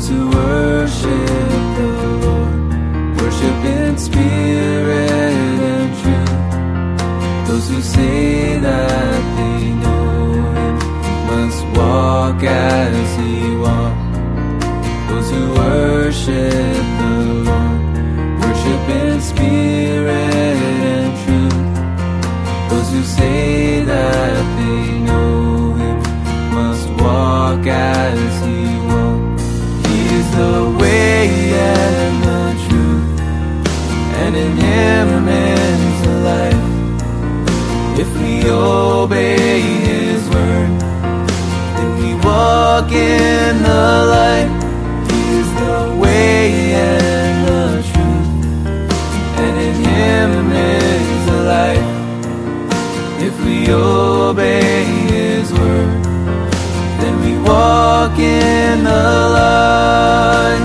Those who worship the Lord worship in spirit and truth. Those who say that they know Him must walk as He walked. Those who worship the Lord worship in spirit and truth. Those who say that they know Him must walk as He walked. He is the way and the truth, and in Him is the life. If we obey His word, then we walk in the light. He is the way and the truth, and in Him is the life. If we obey His word, then we walk in the light.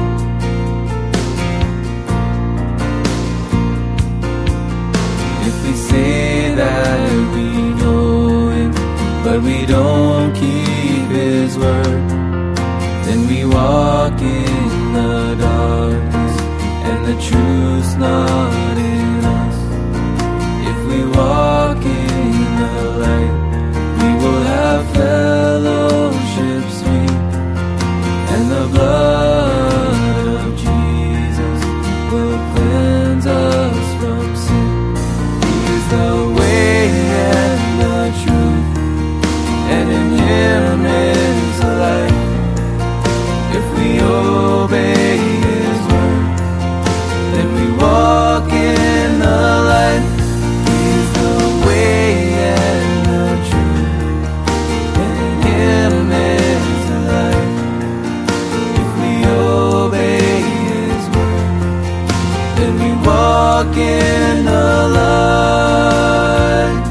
If we say that we know Him, but we don't keep His word, then we walk in the darkness, and the truth's not in us. If we walk in the light, we will have fellowship sweet, and the blood of Jesus will cleanse us from sin. He is the way and the truth, and in Him is the life. If we obey His word, then we walk in the light. He is the way and the truth, and in Him is the life. If we obey His word, then we walk in the light.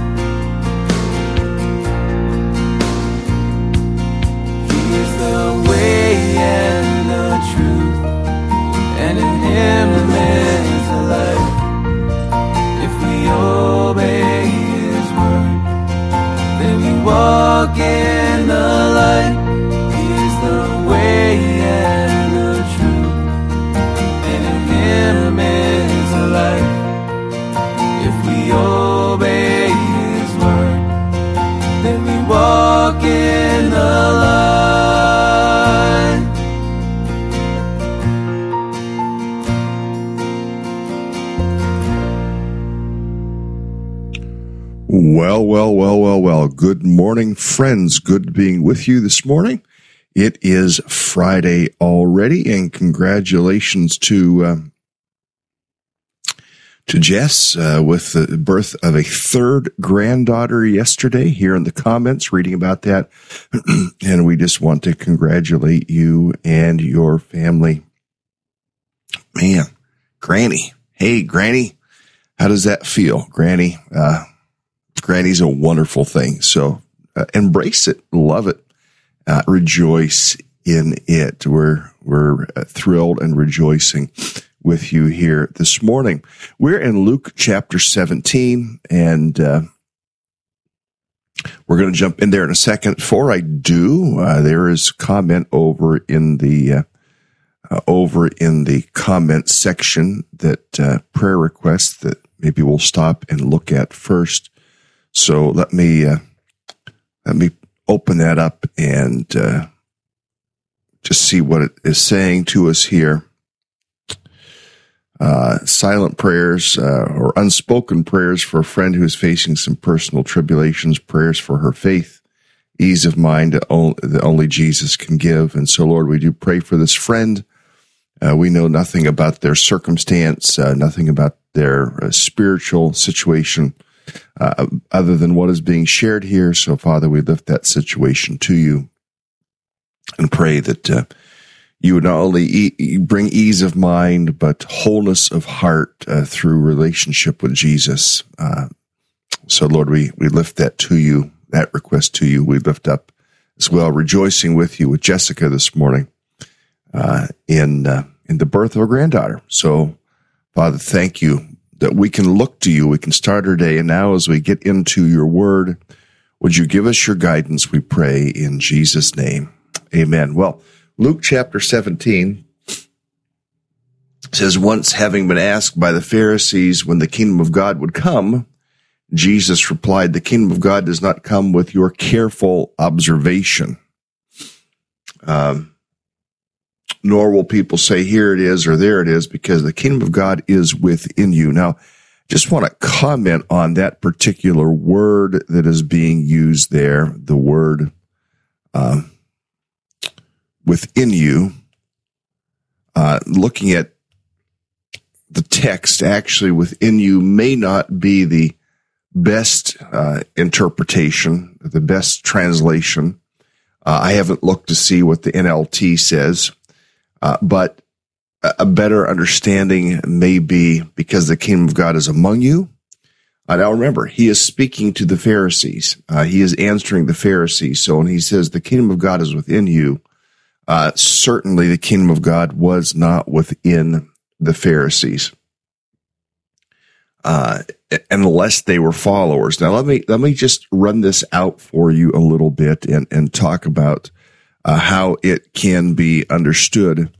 He is the way and the truth, and in Him is the life. If we obey His word, then we walk in the light. He is the way and the truth, and in Him is the life. If we obey His word, then we walk in the light. Well. Good morning, friends. Good being with you this morning. It is Friday already, and congratulations to Jess with the birth of a third granddaughter yesterday. Here in the comments, reading about that, and we just want to congratulate you and your family. Man, Granny. Hey, Granny. How does that feel, Granny? Granny's a wonderful thing. So embrace it, love it, rejoice in it. We're thrilled and rejoicing with you here this morning. We're in Luke chapter 17, and we're going to jump in there in a second. Before I do, there is comment over in the comment section that prayer requests that maybe we'll stop and look at first. So let me open that up and just see what it is saying to us here. Silent prayers or unspoken prayers for a friend who is facing some personal tribulations, prayers for her faith, ease of mind that only Jesus can give. And so, Lord, we do pray for this friend. We know nothing about their circumstance, nothing about their spiritual situation, other than what is being shared here. So, Father, we lift that situation to you and pray that you would not only bring ease of mind, but wholeness of heart through relationship with Jesus. So, Lord, we lift that to you, that request to you. We lift up as well, rejoicing with you with Jessica this morning in the birth of a granddaughter. So, Father, thank you that we can look to you. We can start our day. And now as we get into your word, would you give us your guidance, we pray, in Jesus' name. Amen. Well, Luke chapter 17 says, once having been asked by the Pharisees when the kingdom of God would come, Jesus replied, the kingdom of God does not come with your careful observation. Nor will people say, here it is or there it is, because the kingdom of God is within you. Now, just want to comment on that particular word that is being used there, the word within you. Looking at the text, actually, within you may not be the best interpretation, the best translation. I haven't looked to see what the NLT says, but a better understanding may be because the kingdom of God is among you. Now remember, he is speaking to the Pharisees. He is answering the Pharisees. So when he says the kingdom of God is within you, certainly the kingdom of God was not within the Pharisees, unless they were followers. Now let me just run this out for you a little bit and talk about how it can be understood.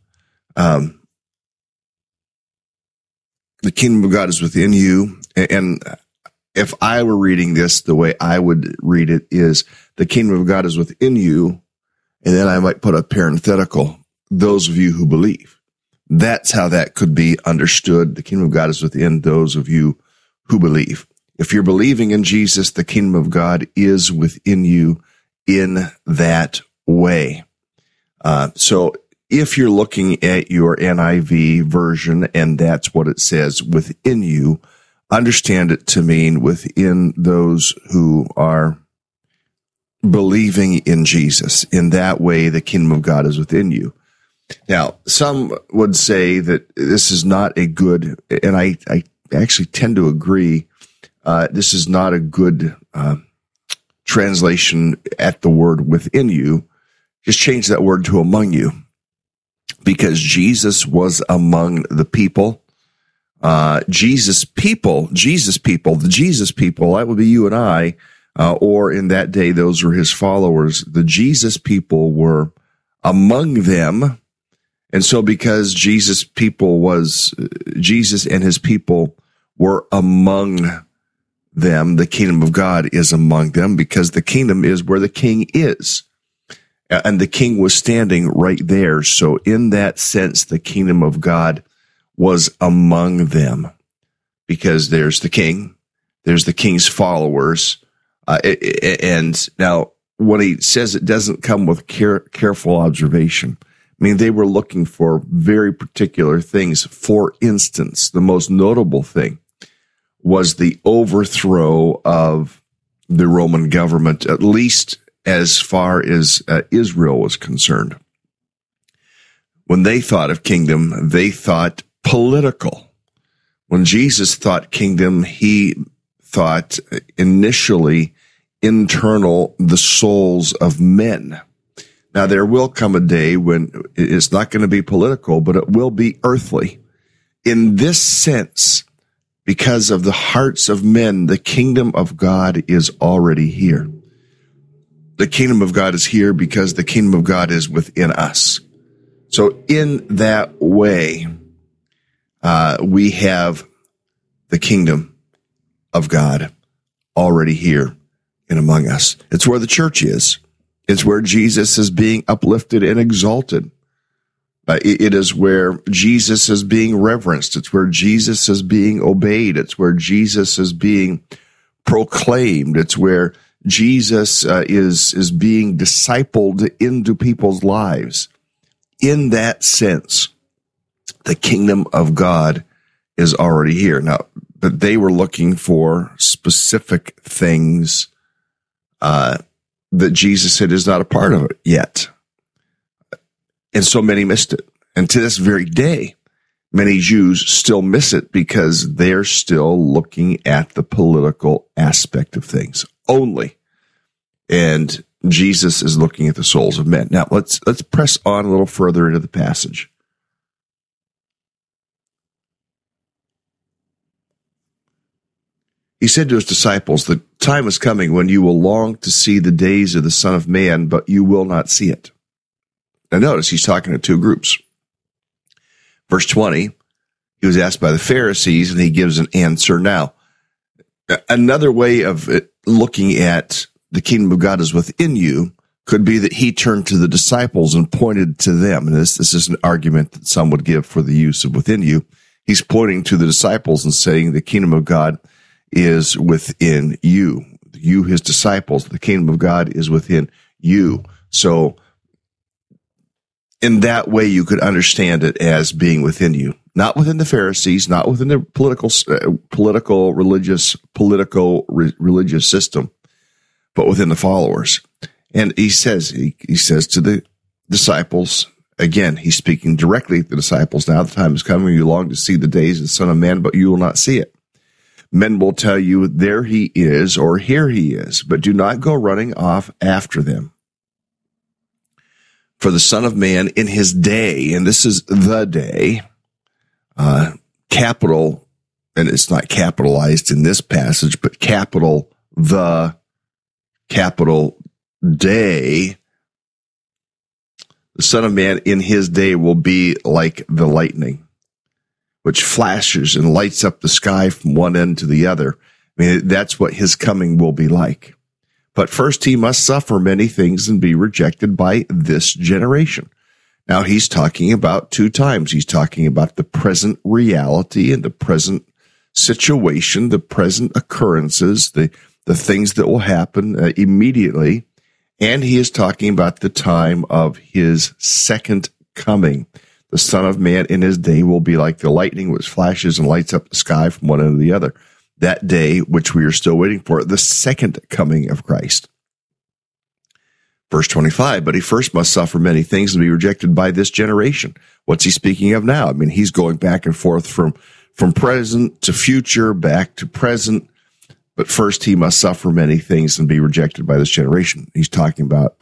The kingdom of God is within you. And if I were reading this, the way I would read it is the kingdom of God is within you. And then I might put a parenthetical, those of you who believe. That's how that could be understood. The kingdom of God is within those of you who believe. If you're believing in Jesus, the kingdom of God is within you in that way. So if you're looking at your NIV version and that's what it says within you, understand it to mean within those who are believing in Jesus. In that way, the kingdom of God is within you. Now, some would say that this is not a good, and I actually tend to agree, this is not a good translation at the word within you. Just change that word to among you. Because Jesus was among the people. The Jesus people, that would be you and I, or in that day, those were his followers. The Jesus people were among them. And so because Jesus and his people were among them, the kingdom of God is among them, because the kingdom is where the king is. And the king was standing right there. So in that sense, the kingdom of God was among them, because there's the king, there's the king's followers. And now when he says it doesn't come with careful observation, I mean, they were looking for very particular things. For instance, the most notable thing was the overthrow of the Roman government, at least as far as Israel was concerned. When they thought of kingdom, they thought political. When Jesus thought kingdom, he thought initially internal, the souls of men. Now, there will come a day when it's not going to be political, but it will be earthly. In this sense, because of the hearts of men, the kingdom of God is already here. The kingdom of God is here because the kingdom of God is within us. So in that way, we have the kingdom of God already here and among us. It's where the church is. It's where Jesus is being uplifted and exalted. It is where Jesus is being reverenced. It's where Jesus is being obeyed. It's where Jesus is being proclaimed. It's where Jesus is being discipled into people's lives. In that sense, the kingdom of God is already here. Now, but they were looking for specific things that Jesus said is not a part of it yet. And so many missed it. And to this very day, many Jews still miss it because they're still looking at the political aspect of things only. And Jesus is looking at the souls of men. Now, let's press on a little further into the passage. He said to his disciples, the time is coming when you will long to see the days of the Son of Man, but you will not see it. Now notice he's talking to two groups. Verse 20, he was asked by the Pharisees, and he gives an answer. Now, another way of looking at the kingdom of God is within you could be that he turned to the disciples and pointed to them. And this is an argument that some would give for the use of within you. He's pointing to the disciples and saying the kingdom of God is within you. You, his disciples, the kingdom of God is within you. So in that way, you could understand it as being within you, not within the Pharisees, not within the political religious system, but within the followers. And he says to the disciples, again, he's speaking directly to the disciples. Now the time is coming, you long to see the days of the Son of Man, but you will not see it. Men will tell you, there he is, or here he is, but do not go running off after them. For the Son of Man in his day, and this is the day, capital, and it's not capitalized in this passage, but capital day, the Son of Man in his day will be like the lightning, which flashes and lights up the sky from one end to the other. I mean, that's what his coming will be like. But first he must suffer many things and be rejected by this generation. Now he's talking about two times. He's talking about the present reality and the present situation, the present occurrences, the things that will happen immediately. And he is talking about the time of his second coming. The Son of Man in his day will be like the lightning which flashes and lights up the sky from one end to the other. That day, which we are still waiting for, the second coming of Christ. Verse 25, but he first must suffer many things and be rejected by this generation. What's he speaking of now? I mean, he's going back and forth from present to future, back to present. But first he must suffer many things and be rejected by this generation. He's talking about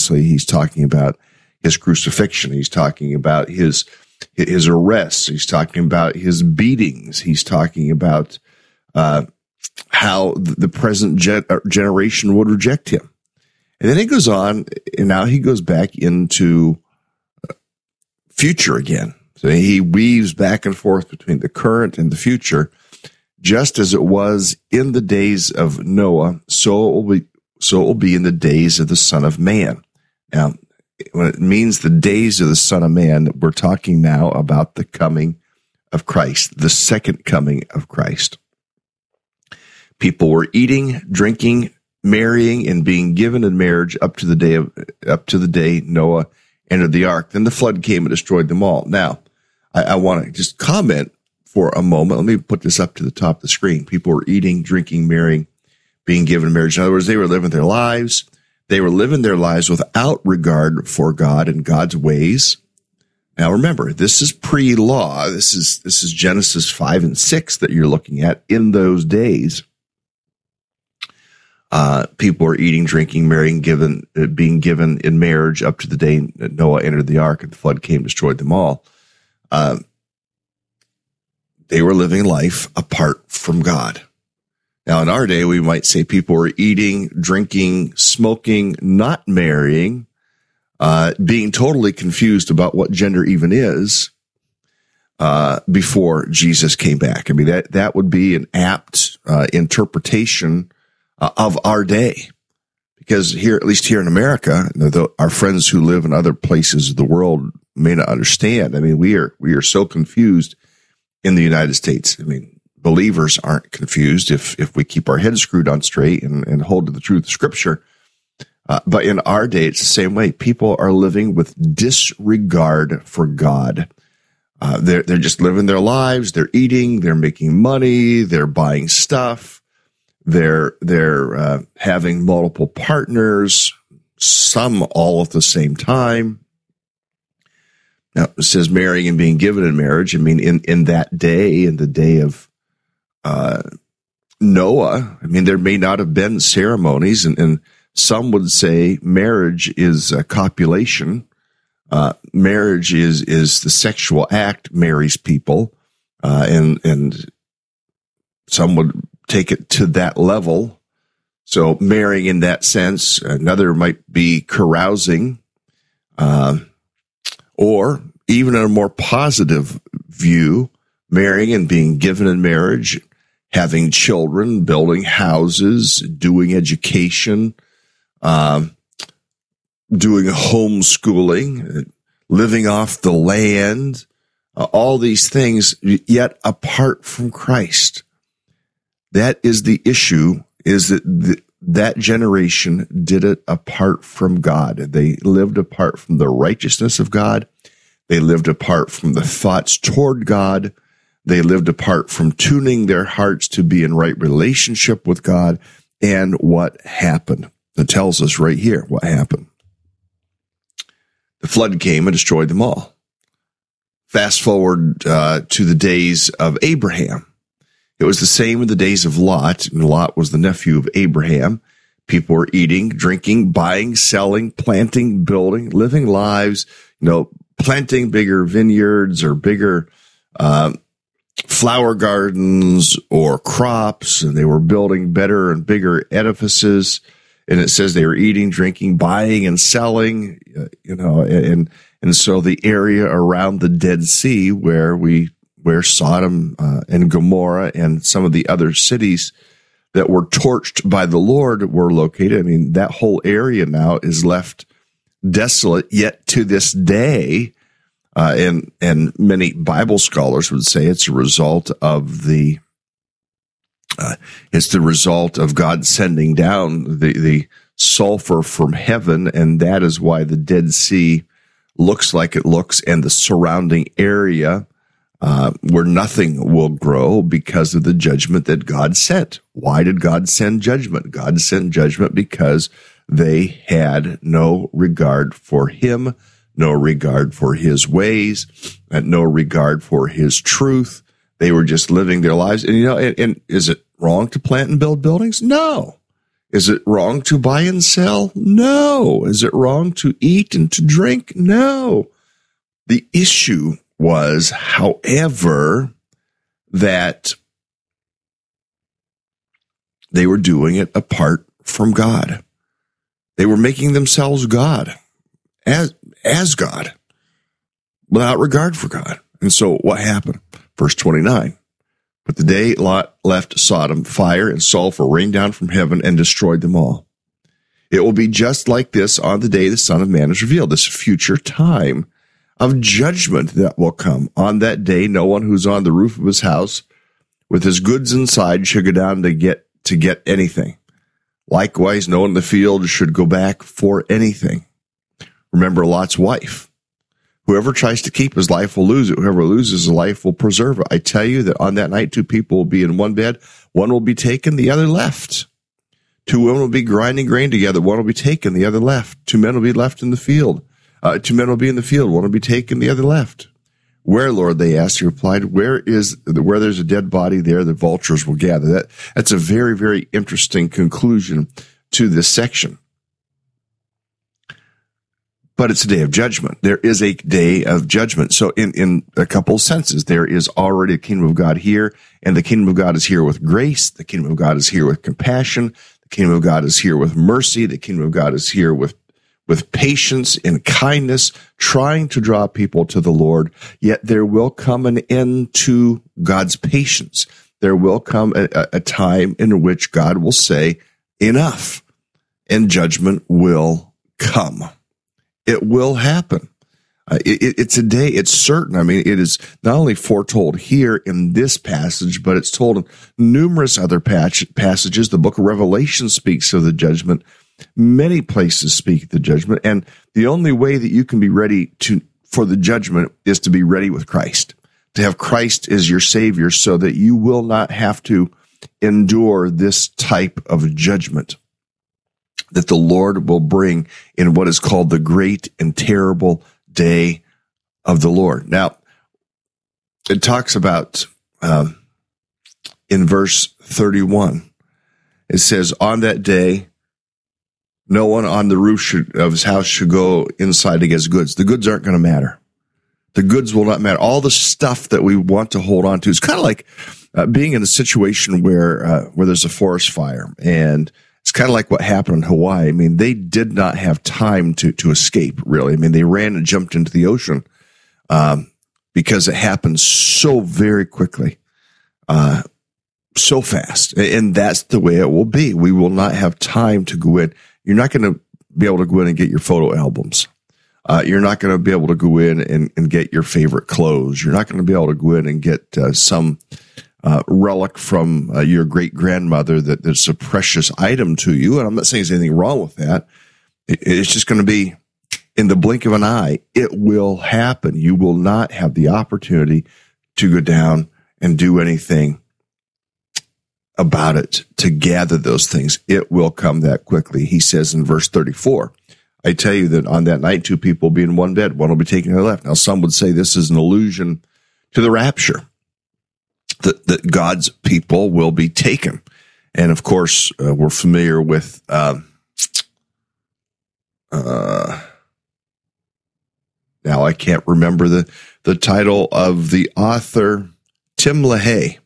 his crucifixion. He's talking about his arrests. He's talking about his beatings. He's talking about how the present generation would reject him. And then he goes on, and now he goes back into future again. So he weaves back and forth between the current and the future, just as it was in the days of Noah, so it will be in the days of the Son of Man. Now, when it means the days of the Son of Man, we're talking now about the coming of Christ, the second coming of Christ. People were eating, drinking, marrying, and being given in marriage up to the day Noah entered the ark. Then the flood came and destroyed them all. Now, I want to just comment for a moment. Let me put this up to the top of the screen. People were eating, drinking, marrying, being given in marriage. In other words, they were living their lives. They were living their lives without regard for God and God's ways. Now, remember, this is pre-law. This is Genesis 5 and 6 that you're looking at in those days. People were eating, drinking, marrying, being given in marriage up to the day that Noah entered the ark and the flood came and destroyed them all. They were living life apart from God. Now, in our day, we might say people were eating, drinking, smoking, not marrying, being totally confused about what gender even is, before Jesus came back. I mean, that would be an apt interpretation of our day, because here, at least here in America, our friends who live in other places of the world may not understand. I mean, we are so confused in the United States. I mean, believers aren't confused if we keep our heads screwed on straight and hold to the truth of Scripture. But in our day, it's the same way. People are living with disregard for God. They're just living their lives. They're eating. They're making money. They're buying stuff. They're having multiple partners, some all at the same time. Now, it says marrying and being given in marriage. I mean, in that day, in the day of Noah, I mean, there may not have been ceremonies, and some would say marriage is copulation. Marriage is the sexual act marries people, and some would take it to that level. So marrying in that sense. Another might be carousing. Or even in a more positive view, marrying and being given in marriage, having children, building houses, doing education, doing homeschooling, living off the land, all these things, yet apart from Christ. That is the issue, is that that generation did it apart from God. They lived apart from the righteousness of God. They lived apart from the thoughts toward God. They lived apart from tuning their hearts to be in right relationship with God. And what happened? It tells us right here what happened. The flood came and destroyed them all. Fast forward to the days of Abraham. It was the same in the days of Lot. And Lot was the nephew of Abraham. People were eating, drinking, buying, selling, planting, building, living lives, planting bigger vineyards or bigger flower gardens or crops, and they were building better and bigger edifices. And it says they were eating, drinking, buying, and selling, and so the area around the Dead Sea where Sodom and Gomorrah and some of the other cities that were torched by the Lord were located. I mean, that whole area now is left desolate, yet to this day, and many Bible scholars would say it's a result of it's the result of God sending down the sulfur from heaven, and that is why the Dead Sea looks like it looks, and the surrounding area where nothing will grow because of the judgment that God sent. Why did God send judgment? God sent judgment because they had no regard for him, no regard for his ways, and no regard for his truth. They were just living their lives. And, and is it wrong to plant and build buildings? No. Is it wrong to buy and sell? No. Is it wrong to eat and to drink? No. The issue was, however, that they were doing it apart from God. They were making themselves God, as God, without regard for God. And so what happened? Verse 29. But the day Lot left Sodom, fire and sulfur rained down from heaven and destroyed them all. It will be just like this on the day the Son of Man is revealed, this future time of judgment that will come. On that day, no one who's on the roof of his house with his goods inside should go down to get anything. Likewise, no one in the field should go back for anything. Remember Lot's wife. Whoever tries to keep his life will lose it. Whoever loses his life will preserve it. I tell you that on that night, two people will be in one bed. One will be taken, the other left. Two women will be grinding grain together. One will be taken, the other left. Two men will be left in the field. Two men will be in the field. One will be taken, the other left. Where, Lord, they asked. He replied, where there's a dead body, there the vultures will gather. That's a very, very interesting conclusion to this section. But it's a day of judgment. There is a day of judgment. So in a couple of senses, there is already a kingdom of God here, and the kingdom of God is here with grace. The kingdom of God is here with compassion. The kingdom of God is here with mercy. The kingdom of God is here with patience and kindness, trying to draw people to the Lord. Yet there will come an end to God's patience. There will come a time in which God will say, enough, and judgment will come. It will happen. It's a day. It's certain. I mean, it is not only foretold here in this passage, but it's told in numerous other passages. The book of Revelation speaks of the judgment. Many places speak of the judgment. And the only way that you can be ready for the judgment is to be ready with Christ, to have Christ as your Savior so that you will not have to endure this type of judgment that the Lord will bring in what is called the great and terrible day of the Lord. Now, it talks about, in verse 31, it says, on that day, no one on the roof of his house should go inside to get his goods. The goods aren't going to matter. The goods will not matter. All the stuff that we want to hold on to. It's kind of like being in a situation where there's a forest fire, and It's kind of like what happened in Hawaii. I mean, they did not have time to escape, really. I mean, they ran and jumped into the ocean because it happened so very quickly, so fast. And that's the way it will be. We will not have time to go in. You're not going to be able to go in and get your photo albums. You're not going to be able to go in and get your favorite clothes. You're not going to be able to go in and get some relic from your great grandmother that's a precious item to you. And I'm not saying there's anything wrong with that. It's just going to be in the blink of an eye. It will happen. You will not have the opportunity to go down and do anything about it, to gather those things. It will come that quickly. He says in verse 34, I tell you that on that night, 2 people will be in one bed, one will be taken to the left. Now, some would say this is an allusion to the rapture, that God's people will be taken. And of course, we're familiar with, now I can't remember the title of the author, Tim LaHaye.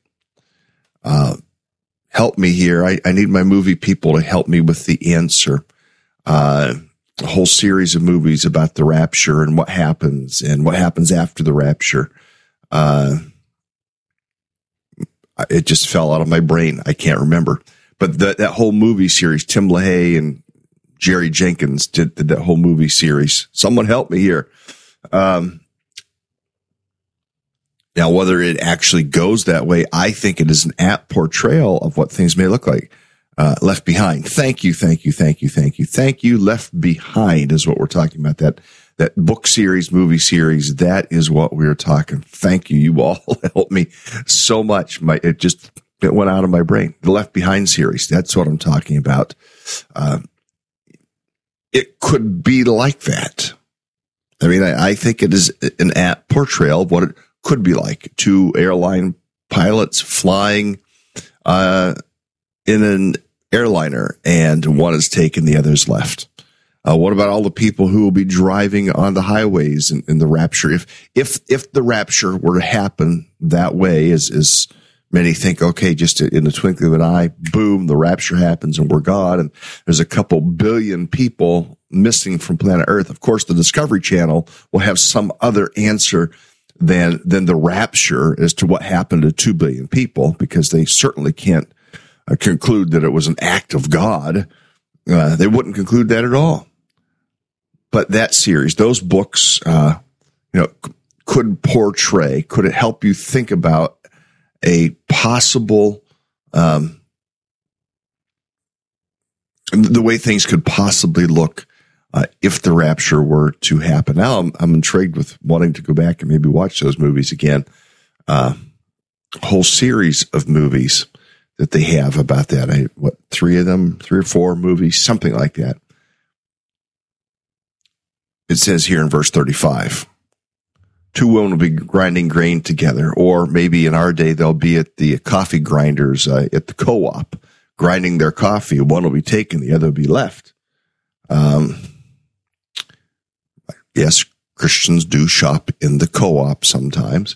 Help me here. I need my movie people to help me with the answer. A whole series of movies about the rapture and what happens after the rapture. It just fell out of my brain. I can't remember. But that whole movie series, Tim LaHaye and Jerry Jenkins did that whole movie series. Someone help me here. Now, whether it actually goes that way, I think it is an apt portrayal of what things may look like. Left Behind. Thank you. Left Behind is what we're talking about. That book series, movie series, that is what we're talking. Thank you. You all helped me so much. It went out of my brain. The Left Behind series. That's what I'm talking about. It could be like that. I mean, I think it is an apt portrayal of what it could be like. 2 airline pilots flying in an airliner, and one is taken, the other is left. What about all the people who will be driving on the highways in the rapture? If the rapture were to happen that way, as many think, okay, just in the twinkling of an eye, boom, the rapture happens and we're gone, and there's a couple billion people missing from planet Earth. Of course, the Discovery Channel will have some other answer than the rapture as to what happened to 2 billion people, because they certainly can't conclude that it was an act of God. They wouldn't conclude that at all. But that series, those books, could it help you think about a possible, the way things could possibly look if the rapture were to happen. Now I'm intrigued with wanting to go back and maybe watch those movies again. A whole series of movies that they have about that. 3 or 4 movies, something like that. It says here in verse 35, 2 women will be grinding grain together, or maybe in our day, they'll be at the coffee grinders at the co-op, grinding their coffee. One will be taken, the other will be left. Yes, Christians do shop in the co-op sometimes.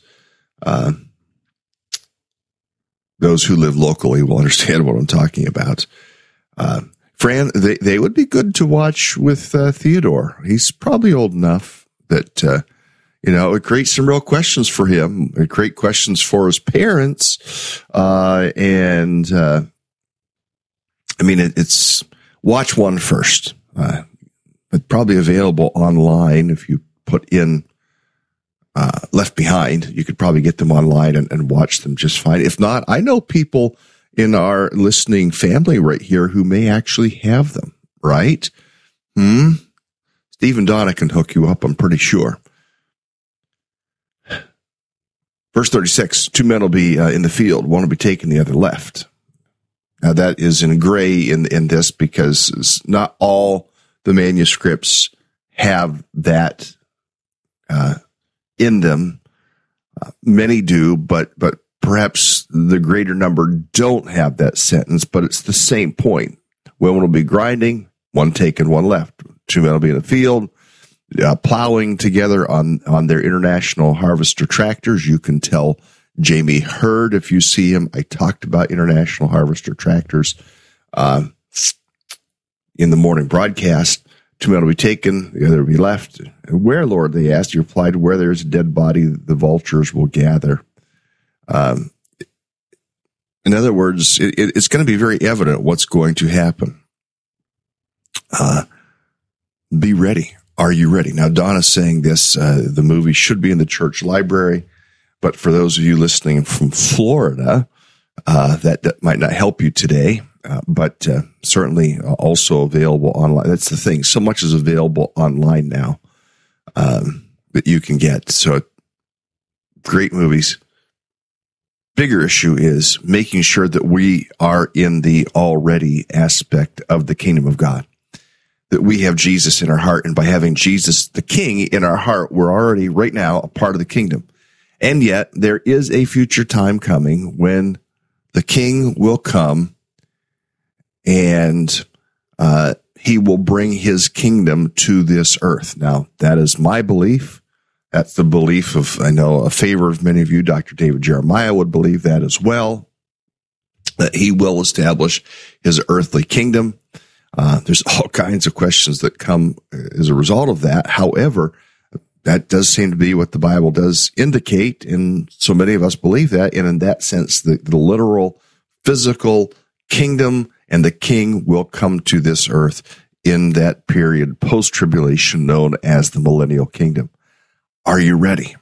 Those who live locally will understand what I'm talking about. Fran, they would be good to watch with Theodore. He's probably old enough that, it would create some real questions for him. It would create questions for his parents. It's watch one first. It's probably available online if you put in Left Behind. You could probably get them online and watch them just fine. If not, I know people in our listening family right here who may actually have them, right? Steve and Donna can hook you up, I'm pretty sure. Verse 36, 2 men will be in the field, one will be taken, the other left. Now that is in gray in this, because not all the manuscripts have that in them. Many do, but perhaps the greater number don't have that sentence, but it's the same point. Women will be grinding, one taken, one left. 2 men will be in the field, plowing together on their International Harvester tractors. You can tell Jamie Hurd if you see him. I talked about International Harvester tractors. in the morning broadcast, 2 men will be taken, the other will be left. Where, Lord, they asked. He replied, where there is a dead body, the vultures will gather. In other words, it's going to be very evident what's going to happen. Be ready. Are you ready? Now, Donna's saying this, the movie should be in the church library, but for those of you listening from Florida, that might not help you today, but certainly also available online. That's the thing. So much is available online now that you can get. So great movies. Bigger issue is making sure that we are in the already aspect of the kingdom of God, that we have Jesus in our heart. And by having Jesus, the King, in our heart, we're already right now a part of the kingdom. And yet there is a future time coming when the King will come and he will bring his kingdom to this earth. Now, that is my belief. That's the belief of, I know, a favor of many of you. Dr. David Jeremiah would believe that as well, that he will establish his earthly kingdom. There's all kinds of questions that come as a result of that. However, that does seem to be what the Bible does indicate, and so many of us believe that. And in that sense, the literal, physical kingdom and the king will come to this earth in that period post-tribulation known as the millennial kingdom. Are you ready?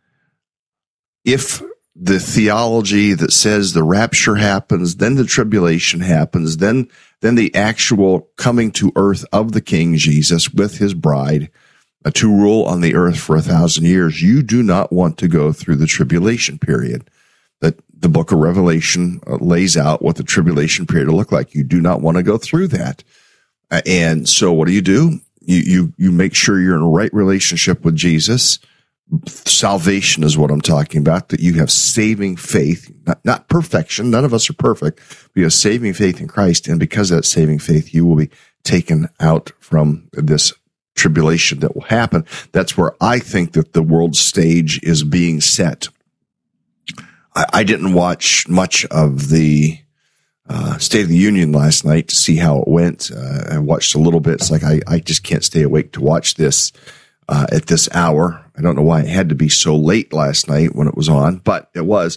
If the theology that says the rapture happens, then the tribulation happens, then the actual coming to earth of the King Jesus with his bride to rule on the earth for 1,000 years, you do not want to go through the tribulation period. That the book of Revelation lays out what the tribulation period will look like. You do not want to go through that. And so what do? You make sure you're in a right relationship with Jesus. Salvation is what I'm talking about, that you have saving faith, not perfection. None of us are perfect. But you have saving faith in Christ. And because of that saving faith, you will be taken out from this tribulation that will happen. That's where I think that the world stage is being set. I didn't watch much of the State of the Union last night to see how it went. I watched a little bit. It's like I just can't stay awake to watch this at this hour. I don't know why it had to be so late last night when it was on, but it was.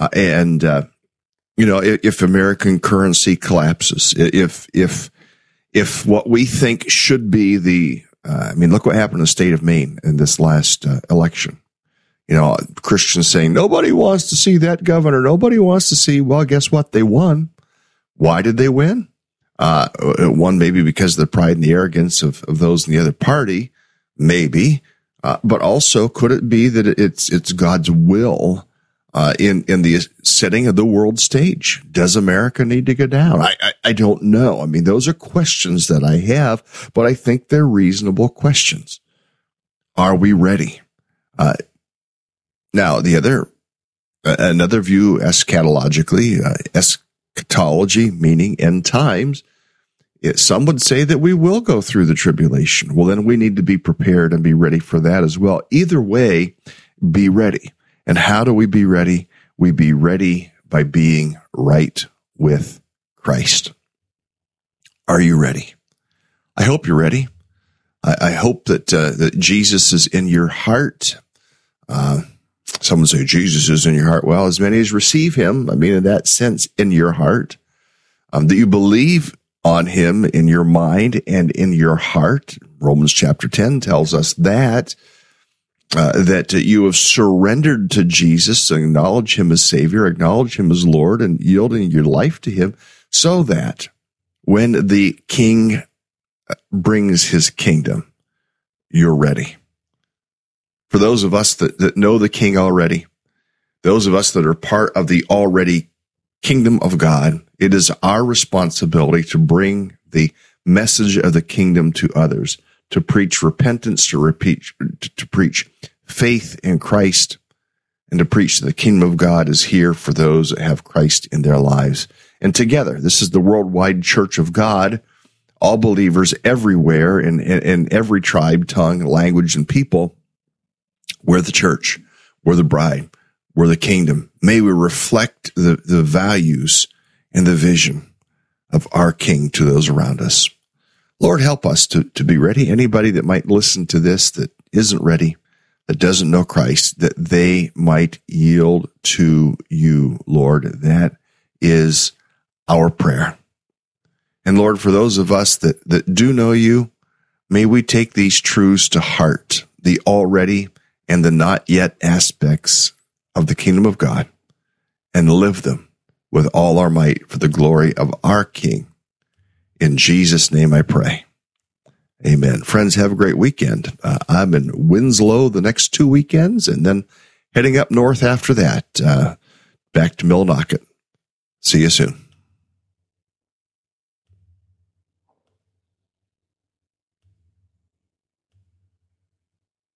If American currency collapses, if what we think should be look what happened in the state of Maine in this last election. Christians saying, nobody wants to see that governor. Nobody wants to see, well, guess what? They won. Why did they win? It won maybe because of the pride and the arrogance of those in the other party, maybe. But also, could it be that it's God's will in the setting of the world stage? Does America need to go down? I don't know. I mean, those are questions that I have, but I think they're reasonable questions. Are we ready? Now, another view eschatologically, eschatology meaning end times. Some would say that we will go through the tribulation. Well, then we need to be prepared and be ready for that as well. Either way, be ready. And how do we be ready? We be ready by being right with Christ. Are you ready? I hope you're ready. I hope that Jesus is in your heart. Someone say Jesus is in your heart. Well, as many as receive him, in that sense, in your heart, that you believe on him in your mind and in your heart. Romans chapter 10 tells us that you have surrendered to Jesus, acknowledge him as Savior, acknowledge him as Lord, and yielding your life to him, so that when the King brings his kingdom, you're ready. For those of us that know the King already, those of us that are part of the already kingdom of God, it is our responsibility to bring the message of the kingdom to others, to preach repentance, to preach faith in Christ, and to preach that the kingdom of God is here for those that have Christ in their lives. And together, this is the worldwide church of God, all believers everywhere in every tribe, tongue, language, and people. We're the church, we're the bride, we're the kingdom. May we reflect the values and the vision of our King to those around us. Lord, help us to be ready. Anybody that might listen to this that isn't ready, that doesn't know Christ, that they might yield to you, Lord. That is our prayer. And Lord, for those of us that do know you, may we take these truths to heart, the already and the not yet aspects of the kingdom of God, and live them with all our might for the glory of our King. In Jesus' name I pray. Amen. Friends, have a great weekend. I'm in Winslow the next 2 weekends, and then heading up north after that, back to Millinocket. See you soon.